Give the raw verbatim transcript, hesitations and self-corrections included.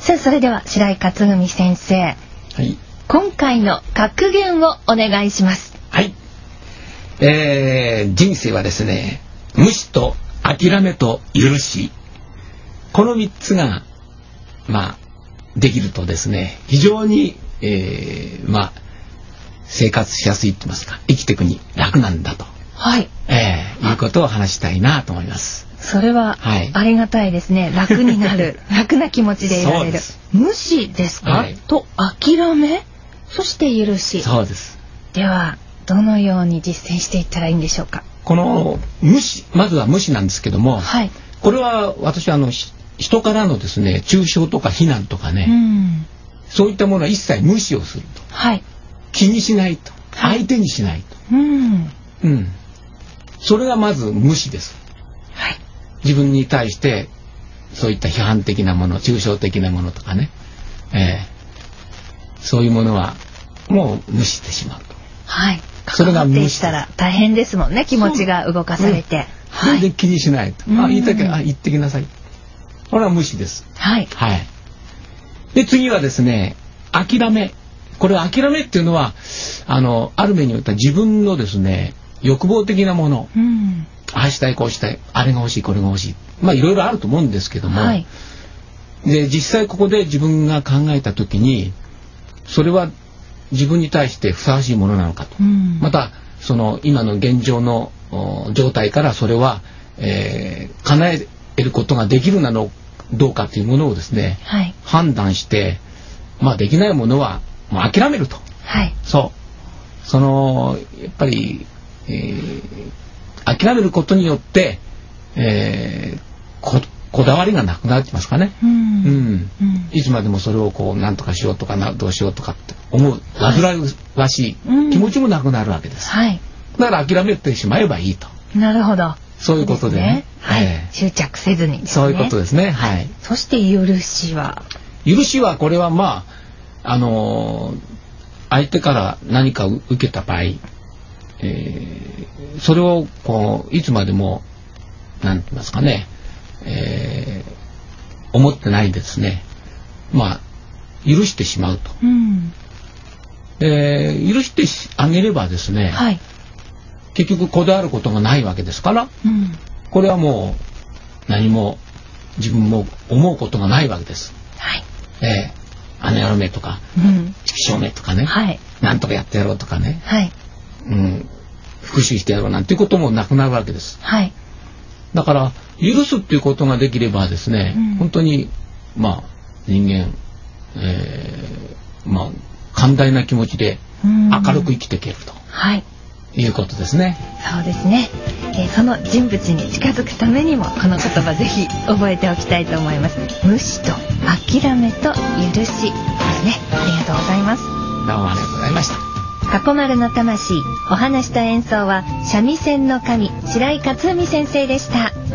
さあそれでは白井勝文先生、はい、今回の格言をお願いします。 はい、えー、人生はですね、無視と諦めと許し、このみっつがまあできるとですね、非常に、えー、まあ生活しやすいと言いますか、生きていくに楽なんだと、はい、えー、いうことを話したいなと思います。 それはありがたいですね。楽になる楽な気持ちでいられる。無視ですか、はい、と諦め、そして許し。 そうです。 ではどのように実践していったらいいんでしょうか。 この無視、まずは無視なんですけども、はい、これは私はあの人からのですね、中傷とか非難とかね、うん、そういったものは一切無視をすると、はい、気にしないと、はい、相手にしないと、うんうん、それがまず無視です。はい、自分に対してそういった批判的なもの、抽象的なものとかね、えー、そういうものはもう無視してしまうと。はい。 それが無視したら大変ですもんね。気持ちが動かされて。 それで気にしないと。あ、言いたきゃ、あ、言ってきなさい。これは無視です。はい。はい。で次はですね、諦め。これ諦めっていうのはあのある面においては自分のですね、欲望的なもの。うん、ああしたいこうしたい、あれが欲しいこれが欲しい、まあいろいろあると思うんですけども、はい、で実際ここで自分が考えた時にそれは自分に対してふさわしいものなのかと、うん、またその今の現状の状態からそれは、えー、叶えることができるなのどうかというものをですね、はい、判断して、まあできないものはもう諦めると、はい、そうそのやっぱり、えー諦めることによって、えー、こ, こだわりがなくなってますかね、うんうんうん、いつまでもそれをこう何とかしようとかなどうしようとかって思う煩わしい気持ちもなくなるわけです、はい、だから諦めてしまえばいいと。 なるほど、 そういうことでね、ね、 はい、えー、執着せずにですね、 そういうことですね、はい、 そして許しは許しはこれはまああのー、相手から何か受けた場合、えー、それをこういつまでもなんて言いますかね、えー、思ってないですね、まあ許してしまうと、うん、えー、許してあげればですね、はい、結局こだわることがないわけですから、うん、これはもう何も自分も思うことがないわけです、はい、えー、あの野郎めとか、うん、畜生めとかね、はい、なんとかやってやろうとかね、はい、うん、復讐してやろうなんていうこともなくなるわけです、はい、だから許すっていうことができればですね、うん、本当にまあ人間、えー、まあ寛大な気持ちで明るく生きていけると、はい、いうことですね。 そうですね、えー、その人物に近づくためにもこの言葉ぜひ覚えておきたいと思います。無視と諦めと許しですね。ありがとうございます。どうもありがとうございました。 かこまるの魂、お話と演奏は三味線の神白井勝文先生でした。